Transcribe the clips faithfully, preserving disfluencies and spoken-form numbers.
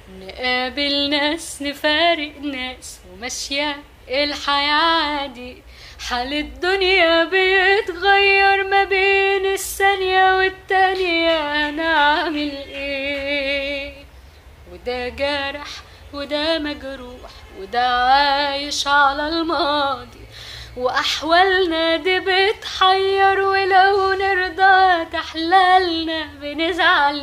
نقابل ناس نفارق ناس وماشية الحياة عادي. حال الدنيا بيتغير ما بين الثانية والتانية، هنعمل ايه؟ وده جارح وده مجروح وده عايش على الماضي، وأحوالنا دي بتحير، ولو نرضى تحلالنا بنزعل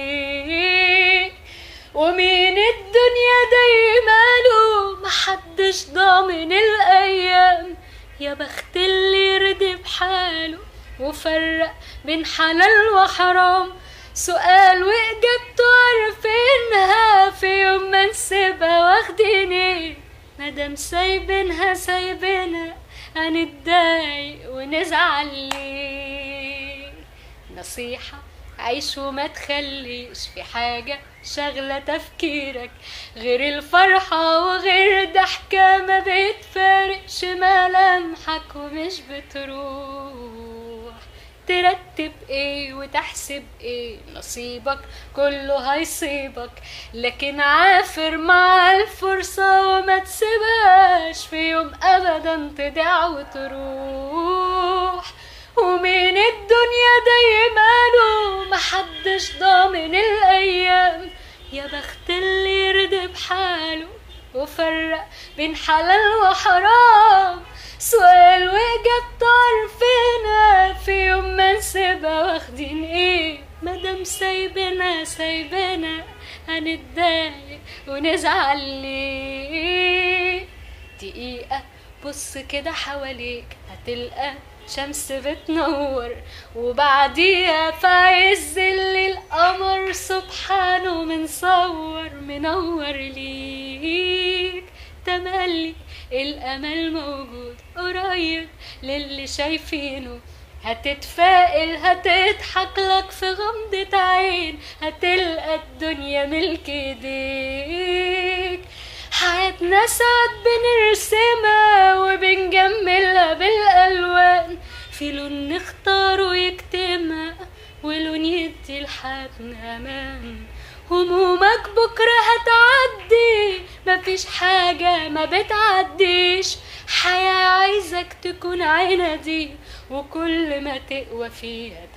ليه؟ ومين الدنيا دايما له محدش ضامن الأيام، يا بخت اللي يرضي بحاله وفرق بين حلال وحرام. سؤال وإجابته عارفينها، في يوم ما نسيبها واخدين ايه؟ مادام سايبينها سايبينها هنتضايق ونزعل ليه؟ نصيحة عيش وما تخليش في حاجة شغلة تفكيرك غير الفرحة وغير ضحكة ما بتفارقش ملامحك ومش بتروح. ترتب ايه وتحسب ايه؟ نصيبك كله هيصيبك، لكن عافر مع الفرصة وما تسيبهاش في يوم ابدا تضيع وتروح. ومين الدنيا دايما له محدش ضامن الايام، يا بخت اللي يرضي بحاله وفرق بين حلال وحرام. سؤال واجابته عارفينها، في يوم ما نسيبها واخدين ايه؟ مادام سايبنا سايبنا هنتضايق ونزعل ليه؟ دقيقة بص كده حواليك هتلقى شمس بتنور، وبعديها في عز الليل قمر سبحانه منصور منور ليك. تملي الأمل موجود قريب للي شايفينه، هتتفائل هتضحك لك في غمضة عين، هتلقى الدنيا ملك ايديك. حياتنا ساعات بنرسمها وبنجملها بالألوان، في لون نختاره يكتمها ولون يدي لحياتنا أمان. همومك بكرة هتعدي، مفيش حاجة ما بتعديش، حياة عايزك تكون عنادي وكل ما تقوى فيها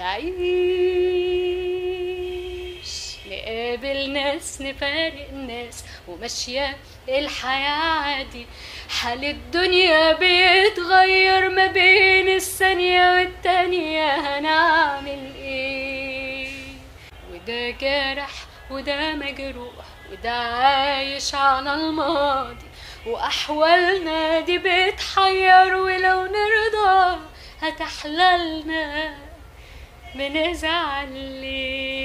تعيش. نقابل ناس نفارق ناس وماشية الحياة عادي. حال الدنيا بيتغير ما بين الثانية والتانية، هنعمل ايه؟ وده جارح وده مجروح وده عايش على الماضي، وأحوالنا دي بتحير، ولو نرضى هتحللنا بنزعل ليه؟